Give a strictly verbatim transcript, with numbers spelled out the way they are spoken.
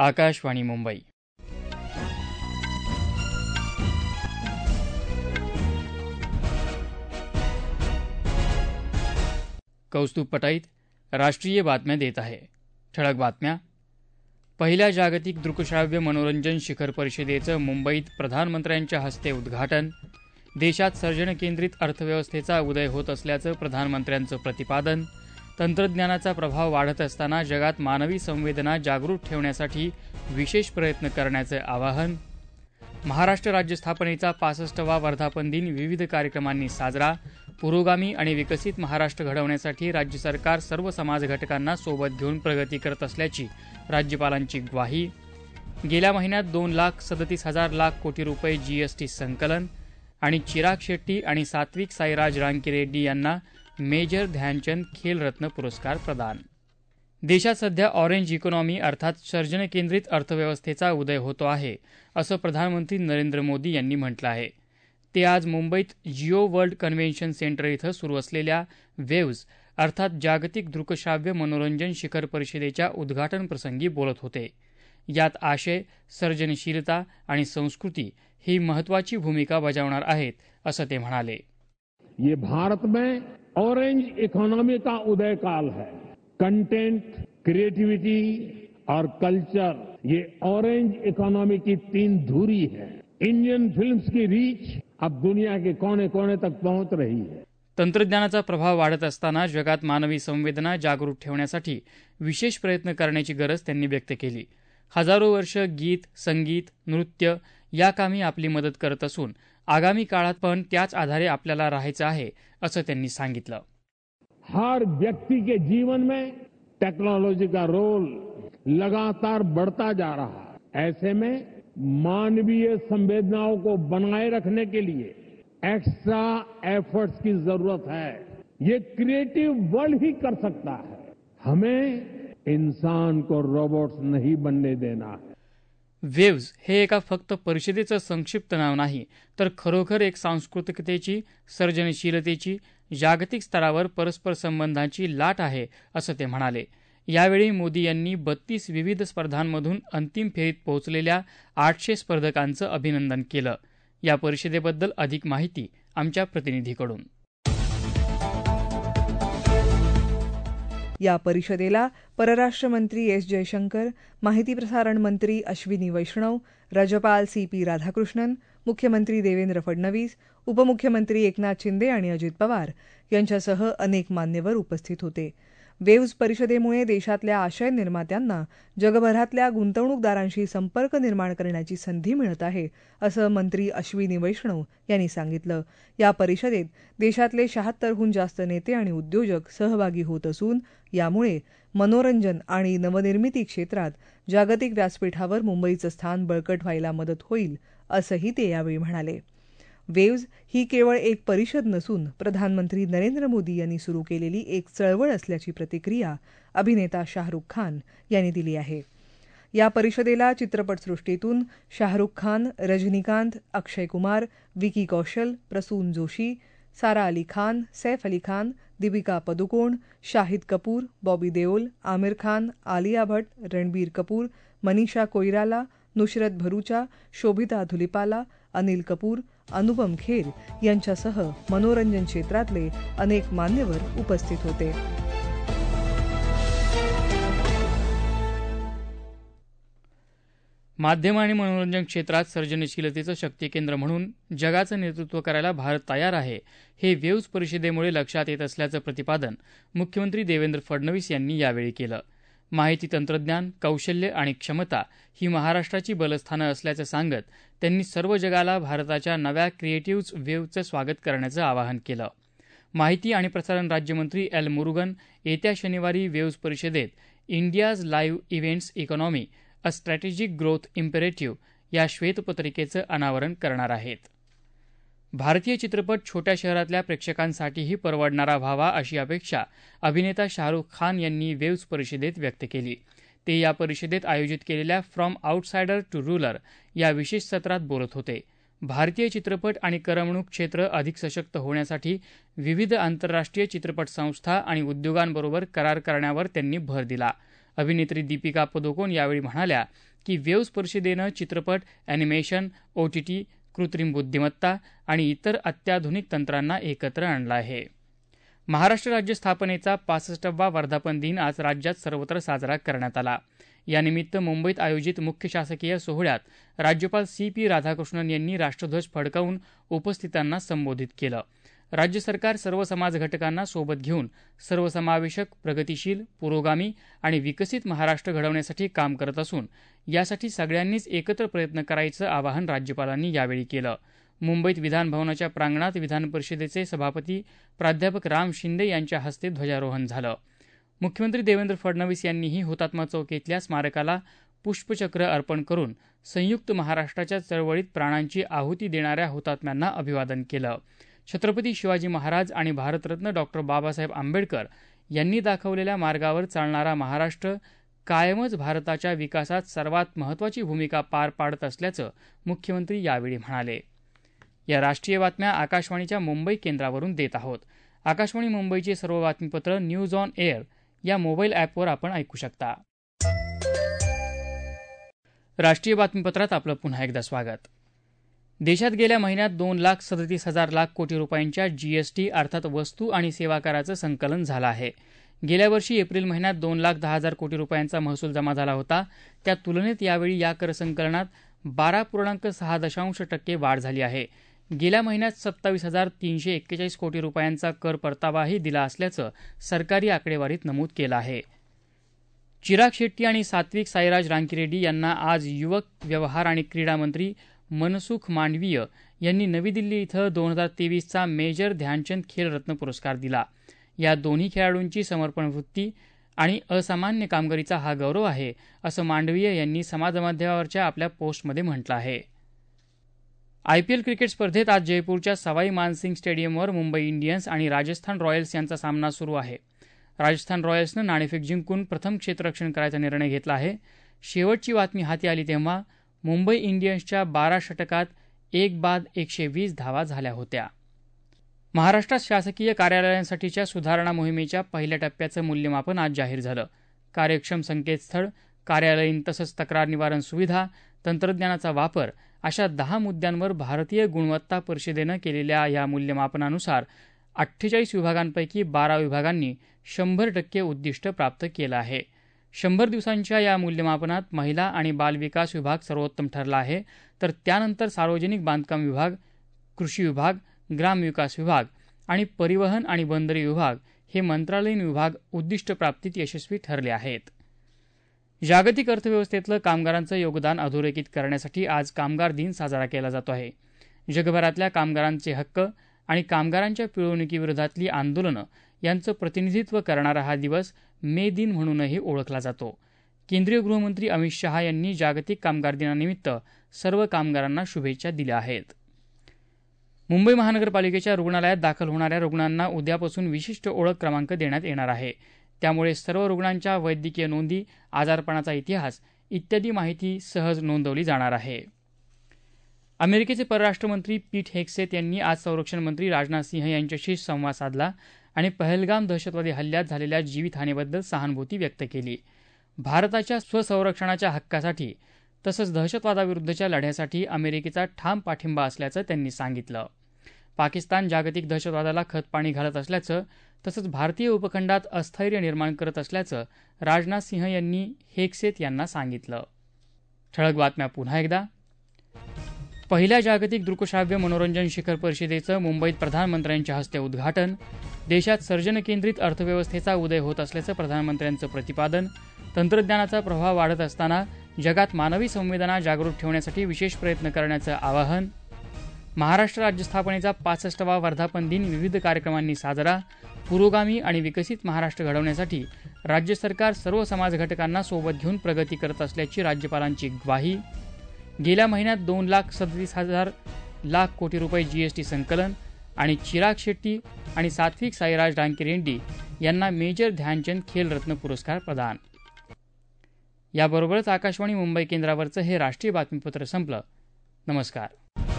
आकाशवाणी मुंबई. कौस्तुभ पटाईत राष्ट्रीय बातम्या देत आहे. ठळक बातम्या. पहिल्या जागतिक दृकश्राव्य मनोरंजन शिखर परिषदेचं मुंबईत प्रधानमंत्र्यांच्या हस्ते उद्घाटन. देशात सर्जनकेंद्रित अर्थव्यवस्थेचा उदय होत असल्याचं प्रधानमंत्र्यांचं प्रतिपादन. तंत्रज्ञानाचा प्रभाव वाढत असताना जगात मानवी संवेदना जागृत ठेवण्यासाठी विशेष प्रयत्न करण्याचं आवाहन. महाराष्ट्र राज्य स्थापनेचा पासष्टवा वर्धापन दिन विविध कार्यक्रमांनी साजरा. पुरोगामी आणि विकसित महाराष्ट्र घडवण्यासाठी राज्य सरकार सर्व समाज घटकांना सोबत घेऊन प्रगती करत असल्याची राज्यपालांची ग्वाही. गेल्या महिन्यात दोन लाख सदतीस हजार लाख कोटी रुपये जीएसटी संकलन. आणि चिराग शेट्टी आणि सात्विक साईराज रांकीरेड्डी यांना मेजर ध्यानचंद खेलरत्न पुरस्कार प्रदान. देशात सध्या ऑरेंज इकॉनॉमी अर्थात सर्जनकेंद्रित अर्थव्यवस्थेचा उदय होतो आहे, असं प्रधानमंत्री नरेंद्र मोदी यांनी म्हटलं आहे. ते आज मुंबईत जिओ वर्ल्ड कन्व्हेन्शन सेंटर इथं सुरू असलेल्या वेव्ज अर्थात जागतिक दृकश्राव्य मनोरंजन शिखर परिषदेच्या उद्घाटन प्रसंगी बोलत होते. यात आशय, सर्जनशीलता आणि संस्कृती ही महत्वाची भूमिका बजावणार आहेत, असं ते म्हणाले. ये भारत में ऑरेंज इकोनॉमी का उदय काल है. कंटेंट, क्रिएटिविटी और कल्चर, ये ऑरेंज इकोनॉमी की तीन धुरी है. इंडियन फिल्म्स की रीच अब दुनिया के कोने कोने तक पहुंच रही है. तंत्रज्ञानाचा प्रभाव वाढत असताना जगात मानवी संवेदना जागृत ठेवण्यासाठी विशेष प्रयत्न करण्याची गरज त्यांनी व्यक्त केली. हजारो वर्ष गीत, संगीत, नृत्य या कामी आपली मदत करत असून आगामी काळात पण त्याच आधारे आपल्याला राहायचं आहे, असं त्यांनी सांगितलं. हर व्यक्ति के जीवन में टेक्नोलॉजी का रोल लगातार बढ़ता जा रहा है. ऐसे में मानवीय संवेदनाओं को बनाए रखने के लिए एक्स्ट्रा एफर्ट्स की जरूरत है. ये क्रिएटिव वर्ल्ड ही कर सकता है. हमें इंसान को रोबोट्स नहीं बनने देना है. वेव्ज हे एका फक्त परिषदेचं संक्षिप्त नाव नाही, तर खरोखर एक सांस्कृतिकतेची, सर्जनशीलतेची, जागतिक स्तरावर परस्पर संबंधांची लाट आहे, असं ते म्हणाले. यावेळी मोदी यांनी बत्तीस विविध स्पर्धांमधून अंतिम फेरीत पोहोचलेल्या आठशे स्पर्धकांचं अभिनंदन केलं. या परिषदेबद्दल अधिक माहिती आमच्या प्रतिनिधीकडून. या परिषदेला परराष्ट्र मंत्री एस जयशंकर, माहिती प्रसारण मंत्री अश्विनी वैष्णव, राज्यपाल सी पी राधाकृष्णन, मुख्यमंत्री देवेंद्र फडणवीस, उपमुख्यमंत्री एकनाथ शिंदे आणि अजित पवार यांच्यासह अनेक मान्यवर उपस्थित होते. वेव्ज परिषदेमुळे देशातल्या आशय निर्मात्यांना जगभरातल्या गुंतवणूकदारांशी संपर्क निर्माण करण्याची संधी मिळत आहे, असं मंत्री अश्विनी वैष्णव यांनी सांगितलं. या परिषदेत देशातले शहात्तरहून जास्त नेते आणि उद्योजक सहभागी होत असून यामुळे मनोरंजन आणि नवनिर्मिती क्षेत्रात जागतिक व्यासपीठावर मुंबईचं स्थान बळकट व्हायला मदत होईल, असंही ते यावेळी म्हणाले. वेव्ज ही केवळ एक परिषद नसून प्रधानमंत्री नरेंद्र मोदी यांनी सुरू केलेली एक चळवळ असल्याची प्रतिक्रिया अभिनेता शाहरुख खान यांनी दिली आहे. या परिषदेला चित्रपटसृष्टीतून शाहरुख खान, रजनीकांत, अक्षय कुमार, विकी कौशल, प्रसून जोशी, सारा अली खान, सैफ अली खान, दीपिका पदुकोण, शाहिद कपूर, बॉबी देओल, आमिर खान, आलिया भट्ट, रणबीर कपूर, मनीषा कोईराला, नुसरत भरूचा, शोभिता धुलिपाला, अनिल कपूर, अनुपम खेर यांच्यासह मनोरंजन क्षेत्रातले अनेक मान्यवर उपस्थित होते. माध्यम आणि मनोरंजन क्षेत्रात सर्जनशीलतेचं शक्तीकेंद्र म्हणून जगाचं नेतृत्व करायला भारत तयार आहे, हे वेव्ज परिषदेमुळे लक्षात येत असल्याचं प्रतिपादन मुख्यमंत्री देवेंद्र फडणवीस यांनी यावेळी केलं. माहिती तंत्रज्ञान, कौशल्य आणि क्षमता ही महाराष्ट्राची बलस्थानं असल्याचं सांगत त्यांनी सर्व जगाला भारताच्या नव्या क्रिएटिव्ह वेव्हचं स्वागत करण्याचं आवाहन केलं. माहिती आणि प्रसारण राज्यमंत्री एल मुरुगन येत्या शनिवारी वेव्ज परिषदेत India's live events economy a strategic growth imperative या श्वेतपत्रिकेचं अनावरण करणार आहेत. भारतीय चित्रपट छोट्या शहरातल्या प्रेक्षकांसाठीही परवडणारा व्हावा अशी अपेक्षा अभिनेता शाहरुख खान यांनी वेव्ज परिषदेत व्यक्त केली. ते या परिषदेत आयोजित केलेल्या फ्रॉम आउटसायडर टू रूलर या विशेष सत्रात बोलत होते. भारतीय चित्रपट आणि करमणूक क्षेत्र अधिक सशक्त होण्यासाठी विविध आंतरराष्ट्रीय चित्रपट संस्था आणि उद्योगांबरोबर करार करण्यावर त्यांनी भर दिला. अभिनेत्री दीपिका पदुकोण यावेळी म्हणाल्या की वेव्स परिषदेनं चित्रपट, ॲनिमेशन, ओ टी टी, कृत्रिम बुद्धिमत्ता आणि इतर अत्याधुनिक तंत्रांना एकत्र आणलं आहे. महाराष्ट्र राज्य स्थापनेचा पासष्टावा वर्धापन दिन आज राज्यात सर्वत्र साजरा करण्यात आला. यानिमित्त मुंबईत आयोजित मुख्य शासकीय सोहळ्यात राज्यपाल सी पी राधाकृष्णन यांनी राष्ट्रध्वज फडकावून उपस्थितांना संबोधित केलं. राज्य सरकार सर्व समाज घटकांना सोबत घेऊन सर्वसमावेशक, प्रगतिशील, पुरोगामी आणि विकसित महाराष्ट्र घडवण्यासाठी काम करत असून यासाठी सगळ्यांनीच एकत्र प्रयत्न करायचं आवाहन राज्यपालांनी यावेळी केलं. मुंबईत विधानभवनाच्या प्रांगणात विधान परिषदेचे सभापती प्राध्यापक राम शिंदे यांच्या हस्ते ध्वजारोहण झालं. मुख्यमंत्री देवेंद्र फडणवीस यांनीही हुतात्मा चौक इथल्या स्मारकाला पुष्पचक्र अर्पण करून संयुक्त महाराष्ट्राच्या चळवळीत प्राणांची आहुती देणाऱ्या हुतात्म्यांना अभिवादन केलं. छत्रपती शिवाजी महाराज आणि भारतरत्न डॉक्टर बाबासाहेब आंबेडकर यांनी दाखवलेल्या मार्गावर चालणारा महाराष्ट्र कायमच भारताच्या विकासात सर्वात महत्त्वाची भूमिका पार पाडत असल्याचं मुख्यमंत्री यावेळी म्हणाले. या राष्ट्रीय बातम्या आकाशवाणीच्या मुंबई केंद्रावरून देत आहोत. आकाशवाणी मुंबईचे सर्व बातमीपत्र न्यूज ऑन एअर या मोबाईल ॲपवर आपण ऐकू शकता. राष्ट्रीय बातमीपत्रात आपलं पुन्हा एकदा स्वागत. देशात गेल्या महिन्यात दोन लाख सदतीस हजार लाख कोटी रुपयांच्या जीएसटी अर्थात वस्तू आणि सेवा कराचं संकलन झालं आहे. गेल्या वर्षी एप्रिल महिन्यात दोन लाख दहा हजार कोटी रुपयांचा महसूल जमा झाला होता. त्या तुलनेत यावेळी या कर संकलनात बारा पूर्णांक सहा दशांश टक्के वाढ झाली आहे. गेल्या महिन्यात सत्तावीस हजार तीनशे एक्केचाळीस कोटी रुपयांचा कर परतावाही दिला असल्याचं सरकारी आकडेवारीत नमूद केलं आहे. चिराग शेट्टी आणि सात्विक साईराज रांकीरेड्डी यांना आज युवक व्यवहार आणि क्रीडा मंत्री मनसुख मांडवीय यांनी नवी दिल्ली इथं दोन हजार तेवीसचा मेजर ध्यानचंद खेलरत्न पुरस्कार दिला. या दोन्ही खेळाडूंची समर्पण वृत्ती आणि असामान्य कामगिरीचा हा गौरव आहे, असं मांडवीय यांनी समाजमाध्यमावरच्या आपल्या पोस्टमध्ये म्हटलं आहे. आयपीएल क्रिकेट स्पर्धेत आज जयपूरच्या सवाई मानसिंग स्टेडियमवर मुंबई इंडियन्स आणि राजस्थान रॉयल्स यांचा सामना सुरू आहे. राजस्थान रॉयल्सनं नाणेफेक जिंकून प्रथम क्षेत्ररक्षण करायचा निर्णय घेतला आहे. शेवटची बातमी हाती आली तेव्हा मुंबई इंडियन्सच्या बारा षटकात एक बाद एकशे वीस धावा झाल्या होत्या. महाराष्ट्रात शासकीय कार्यालयांसाठीच्या सुधारणा मोहिमेच्या पहिल्या टप्प्याचं मूल्यमापन आज जाहीर झालं. कार्यक्षम संकेतस्थळ, कार्यालयीन तसंच तक्रार निवारण सुविधा, तंत्रज्ञानाचा वापर अशा दहा मुद्द्यांवर भारतीय गुणवत्ता परिषदेनं केलेल्या या मूल्यमापनानुसार अठ्ठेचाळीस विभागांपैकी बारा विभागांनी शंभर टक्के उद्दिष्ट प्राप्त केलं आहे. शंभर दिवसांच्या या मूल्यमापनात महिला आणि बालविकास विभाग सर्वोत्तम ठरला आहे, तर त्यानंतर सार्वजनिक बांधकाम विभाग, कृषी विभाग, ग्रामविकास विभाग आणि परिवहन आणि बंदरे विभाग हे मंत्रालयीन विभाग उद्दिष्ट प्राप्तीत यशस्वी ठरले आहेत. जागतिक अर्थव्यवस्थेतलं कामगारांचं योगदान अधोरेखित करण्यासाठी आज कामगार दिन साजरा केला जातो आहे. जगभरातल्या कामगारांचे हक्क आणि कामगारांच्या पिळवणुकीविरोधातली आंदोलनं यांचं प्रतिनिधित्व करणारा हा दिवस मे दिन म्हणूनही ओळखला जातो. केंद्रीय गृहमंत्री अमित शहा यांनी जागतिक कामगार दिनानिमित्त सर्व कामगारांना शुभेच्छा दिल्या आहेत. मुंबई महानगरपालिकेच्या रुग्णालयात दाखल होणाऱ्या रुग्णांना उद्यापासून विशिष्ट ओळख क्रमांक देण्यात येणार आहे. त्यामुळे सर्व रुग्णांच्या वैद्यकीय नोंदी, आजारपणाचा इतिहास इत्यादी माहिती सहज नोंदवली जाणार आहे. अमेरिकेचे परराष्ट्र मंत्री पीट हेगसेथ यांनी आज संरक्षण मंत्री राजनाथ सिंह यांच्याशी संवाद साधला आणि पहलगाम दहशतवादी हल्ल्यात झालेल्या जीवितहानीबद्दल सहानुभूती व्यक्त केली. भारताच्या स्वसंरक्षणाच्या हक्कासाठी तसंच दहशतवादाविरुद्धच्या लढ्यासाठी अमेरिकेचा ठाम पाठिंबा असल्याचं त्यांनी सांगितलं. पाकिस्तान जागतिक दहशतवादाला खतपाणी घालत असल्याचं तसंच भारतीय उपखंडात अस्थैर्य निर्माण करत असल्याचं राजनाथ सिंह यांनी हेगसेथ यांना सांगितलं. ठळक बातम्या पुन्हा एकदा. पहिल्या जागतिक दृकश्राव्य मनोरंजन शिखर परिषदेचं मुंबईत प्रधानमंत्र्यांच्या हस्ते उद्घाटन. देशात सर्जनकेंद्रित अर्थव्यवस्थेचा उदय होत असल्याचं प्रधानमंत्र्यांचं प्रतिपादन. तंत्रज्ञानाचा प्रभाव वाढत असताना जगात मानवी संवेदना जागृत ठेवण्यासाठी विशेष प्रयत्न करण्याचं आवाहन. महाराष्ट्र राज्य स्थापनेचा पासष्टावा वर्धापन दिन विविध कार्यक्रमांनी साजरा. पुरोगामी आणि विकसित महाराष्ट्र घडवण्यासाठी राज्य सरकार सर्व समाज घटकांना सोबत घेऊन प्रगती करत असल्याची राज्यपालांची ग्वाही. गेल्या महिन्यात दोन लाख सदतीस हजार लाख कोटी रुपये जीएसटी संकलन आणि चिराग शेट्टी आणि सात्विक साईराज रांकीरेड्डी यांना मेजर ध्यानचंद खेलरत्न पुरस्कार प्रदान. याबरोबरच आकाशवाणी मुंबई केंद्रावरचं हे राष्ट्रीय बातमीपत्र संपलं. नमस्कार.